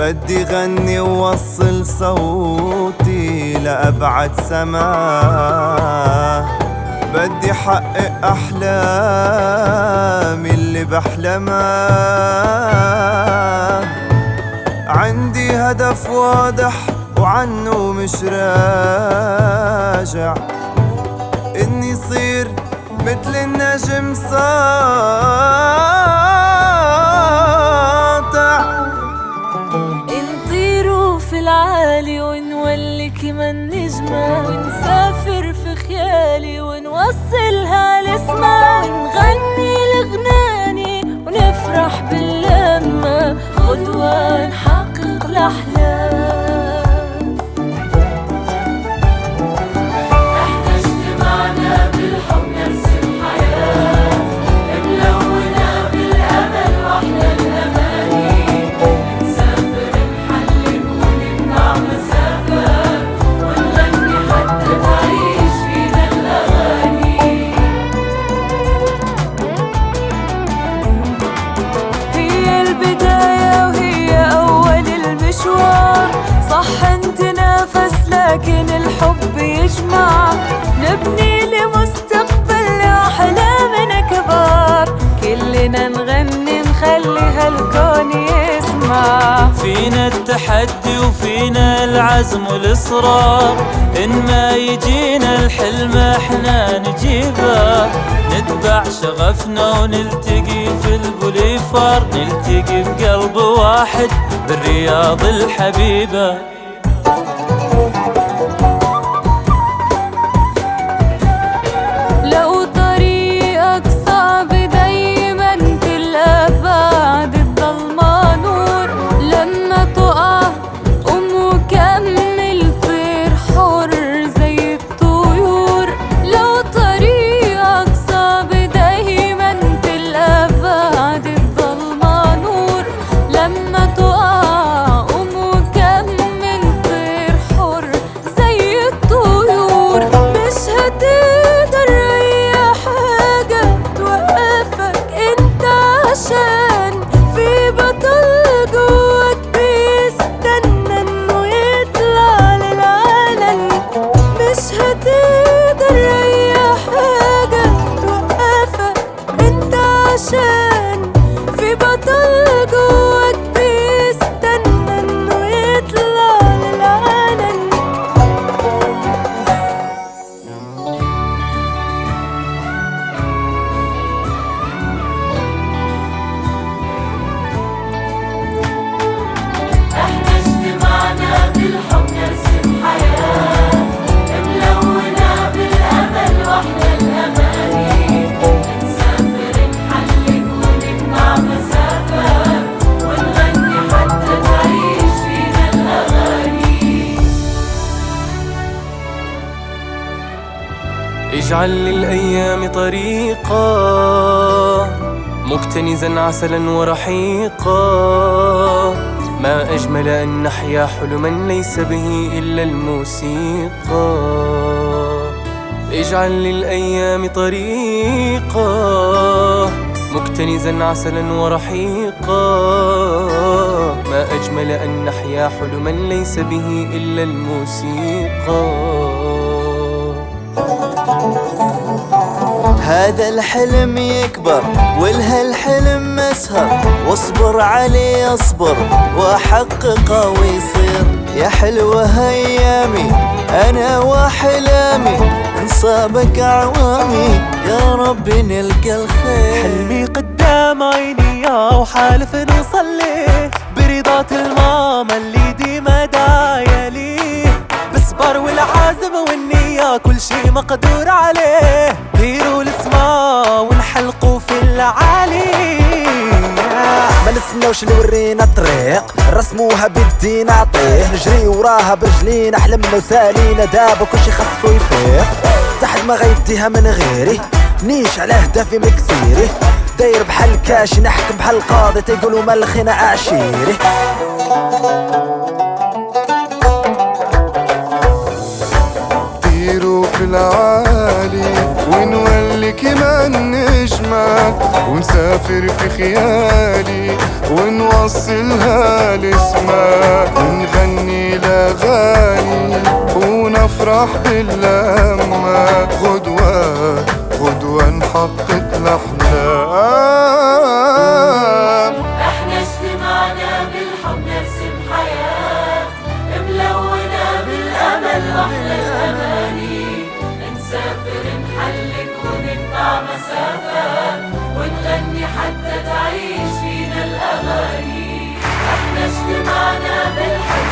بدي غني ووصل صوتي لأبعد سماه، بدي حقق أحلامي اللي بحلمها. عندي هدف واضح وعنه مش راجع، إني صير مثل النجم ساطع. نطيروا في العالي ونولي كمان نجمة، ونسافر في خيالي ونوصلها لسما، ونغني الأغناني ونفرح باللمة، غدوة نحقق الأحلام. احنا اجتمعنا بالحب نرسم حياة، ملونة بالأمل واحنا الأماني، نسافر نحلم ونمنع مسافات، ونغني حتى تعيش فينا الأغاني. هي البداية وهي أول المشوار، صح نتنافس لكن الحب يجمع، نبني لمستقبل أحلامنا كبار، كلنا نغني نخلي هالكون يسمع. فينا التحدي وفينا العزم والإصرار، إن ما يجينا الحلم احنا نجيبه، نتبع شغفنا ونلتقي في البوليفار، نلتقي بقلب واحد بالرياض الحبيبة. لو طريقك صعب دايما تلقى بعد الضلمة نور، لما تقع قوم وكمل طير حر زي الطيور. لو طريقك صعب دايما تلقى بعد الضلمة نور، لما تقع قوم وكمل طير حر زي الطيور. مش هتقدر أي حاجة توقفك انت، عشان في بطل جواك بيستنى انه يطلع للعلن. مش هتقدر أي حاجة توقفك انت، عشان في بطل جواك بيستنى انه يطلع للعلن. احنا اجتمعنا بالحب نرسم حياة، ملونة بالأمل واحنا الأماني، نسافر نحلم ونمنع مسافات، ونغني حتى تعيش فينا الأغاني. اجعل للأيام طريقا، مكتنزا عسلا ورحيقا، ما أجمل أن نحيا حلما ليس به إلا الموسيقى. اجعل للأيام طريقا، مكتنزا عسلا ورحيقا، ما أجمل أن نحيا حلما ليس به إلا الموسيقى. هذا الحلم يكبر والهالحلم مسهر، واصبر عليه اصبر واحققه ويصير. يا حلوة ايامي انا واحلامي، نصابك اعوامي يا رب نلقى الخير. حلمي قدام عيني وحالف نصلي، برضات الماما اللي ديما داعية ليه. بصبر والعزم والنية كل شي مقدور عليه، طيروا للسما ونحلقوا في العالي. ما نستناوش اللي ورينا الطريق، رسموها بدي نعطيه، نجري وراها برجلينا، حلمنا وسالينا دابا كلشي خاصو يفيق. تحت ما غيديها من غيري، نيش على هدفي مكسيري، داير بحال كاشي نحكم بحال القاضي، تيقولوا ملخنا عشيري. طيروا في العالي ونولي كمان نجمة، ونسافر في خيالي ونوصلها لسماء، نغني لأغاني ونفرح باللمة، غدوة غدوة نحقق الأحلام. احنا اجتمعنا بالحب نرسم حياة ملونة بالأمل وأحلى الأماني، نسافر نحلق ونقطع مسافات ونغني حتى تعيش فينا الأغاني. احنا اجتمعنا بالحب